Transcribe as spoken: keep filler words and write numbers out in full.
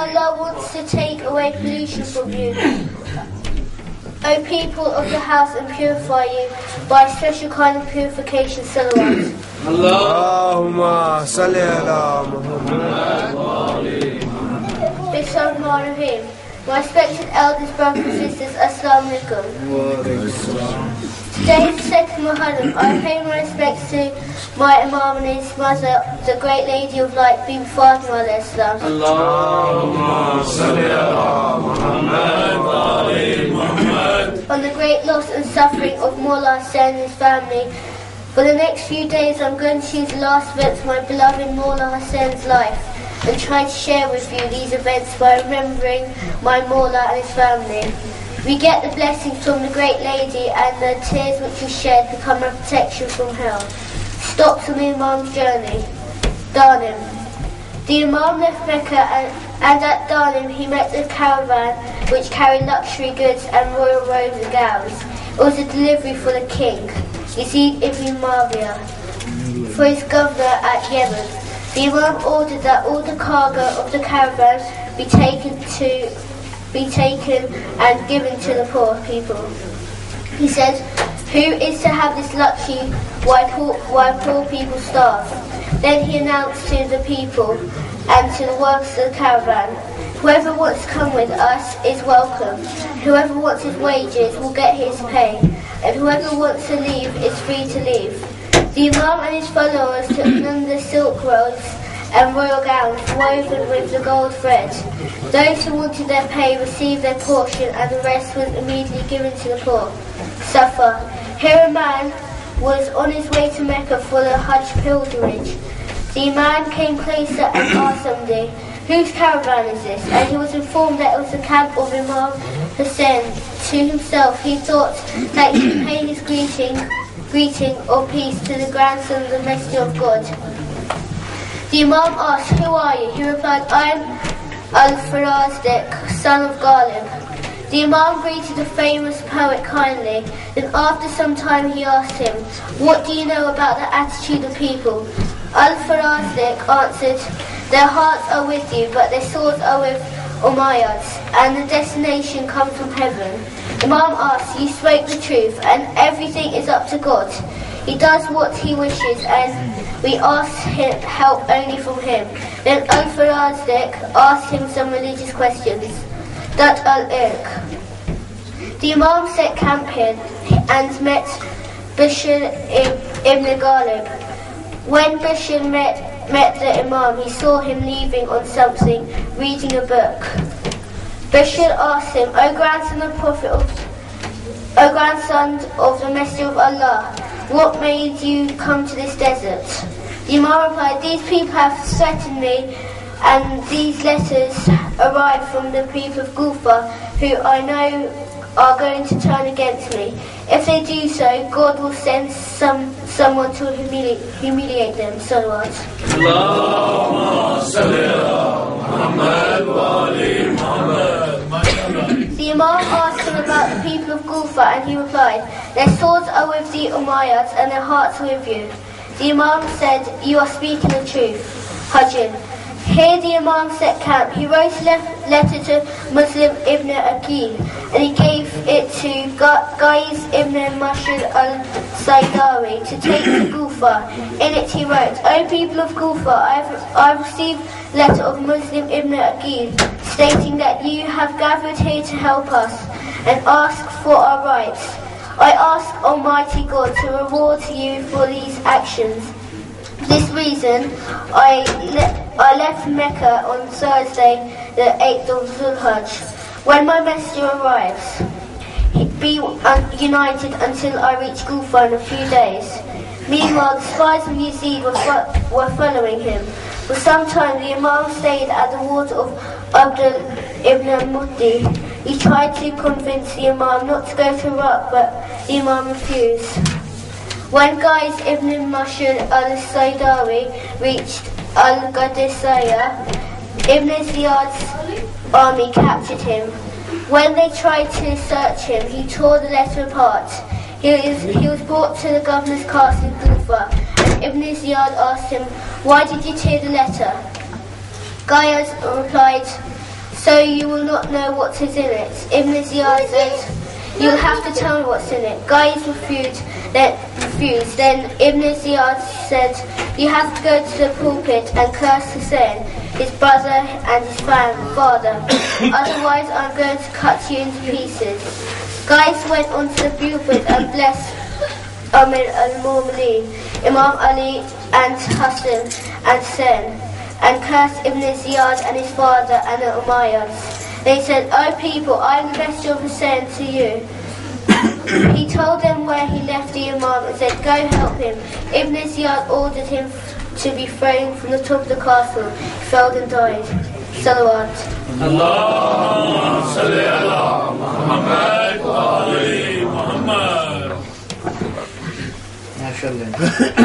Allah wants to take away pollution from you. O people of the house, and purify you by a special kind of purification, salawat. Allahumma salli ala Muhammad. Bismillahirrahmanirrahim. My respected elders, brothers and sisters, Assalamu alaikum. Today is the second Muharram. I pay my respects to my Imam and his mother, the great Lady of Light, Bibi Fatima alayhi salam. Allahumma salli ala Muhammad wa ali Muhammad. On the great loss and suffering of Mullah Hussain and his family. For the next few days I'm going to choose the last events of my beloved Mullah Hussain's life and try to share with you these events by remembering my Mullah and his family. We get the blessings from the great lady, and the tears which we shed become a protection from hell. Stops on the Imam's journey. Darnim. The Imam left Mecca, and, and at Darnim he met a caravan which carried luxury goods and royal robes and gowns. It was a delivery for the king, Yazid ibn Muawiyah, for his governor at Yemen. The Imam ordered that all the cargo of the caravan be taken to be taken and given to the poor people. He said, "Who is to have this luxury while poor, while poor people starve?" Then he announced to the people and to the workers of the caravan, "Whoever wants to come with us is welcome. Whoever wants his wages will get his pay, and whoever wants to leave is free to leave." The Imam and his followers took none of the silk robes and royal gowns woven with the gold thread. Those who wanted their pay received their portion, and the rest was immediately given to the poor. Safar. Here a man was on his way to Mecca for the Hajj pilgrimage. The man came closer and asked somebody, "Whose caravan is this?" And he was informed that it was the camp of Imam Hussain. To himself he thought that he should pay his greeting, greeting or peace to the grandson of the Messenger of God. The Imam asked, "Who are you?" He replied, "I am Al-Farazdik, son of Ghalib." The Imam greeted the famous poet kindly. Then after some time he asked him, "What do you know about the attitude of people?" Al-Farazdik answered, "Their hearts are with you, but their swords are with Umayyads, and the destination comes from heaven." Imam asked, "You spoke the truth, and everything is up to God. He does what he wishes, and we ask him help only from him." Then Al-Farazdik asked him some religious questions. Dat al-Irq. The Imam set camp here and met Bishr ibn Ghalib. When Bishr met, met the Imam, he saw him leaving on something, reading a book. Bishr asked him, "O grandson of Prophet of, O grandson of the Messenger of Allah, what made you come to this desert?" The Imam replied, "These people have threatened me, and these letters arrive from the people of Kufa, who I know are going to turn against me. If they do so, God will send some someone to humili- humiliate them." Salawat. Allahumma salli ala Muhammad wa ali Muhammad. The Imam asked him about the people of Kufa, and he replied, "Their swords are with the Umayyads, and their hearts are with you." The Imam said, "You are speaking the truth." Hajjin. Here the Imam set camp. He wrote a le- letter to Muslim ibn Aqil, and he gave it to Qais ibn Mashid al-Saydawi to take to Kufa. In it he wrote, "O people of Kufa, I have, I have received a letter of Muslim ibn Aqil stating that you have gathered here to help us and ask for our rights. I ask Almighty God to reward you for these actions. For this reason, I, le- I left Mecca on Thursday, the eighth of Zulhajj. When my messenger arrives, be un- united until I reach Kufa in a few days." Meanwhile, the spies of Yazid were, fo- were following him. For some time, the Imam stayed at the ward of Abdul ibn Muddi. He tried to convince the Imam not to go to Iraq, but the Imam refused. When Qais ibn Mashid al-Saydawi reached Al-Qadisiyah, Ibn Ziyad's army captured him. When they tried to search him, he tore the letter apart. He was, he was brought to the governor's castle in Kufa, and Ibn Ziyad asked him, "Why did you tear the letter?" Qais replied, so you will not know what is in it. Ibn Ziyad said, you'll have to tell me what's in it. Guys refused, then, refused. Then Ibn Ziyad said, you have to go to the pulpit and curse Hussein, his brother and his father. Otherwise I'm going to cut you into pieces. Guys went onto the pulpit and blessed Amir al-Mu'mineen, Imam Ali and Hassan and Hussein, and cursed Ibn Ziyad and his father and the Umayyads. They said, O people, I am the messenger of Hussein to you. He told them where he left the Imam and said, go help him. Ibn Ziyad ordered him to be thrown from the top of the castle. He fell and died. Salawat. Allahumma salli ala Muhammad wa ali Muhammad. MashaAllah.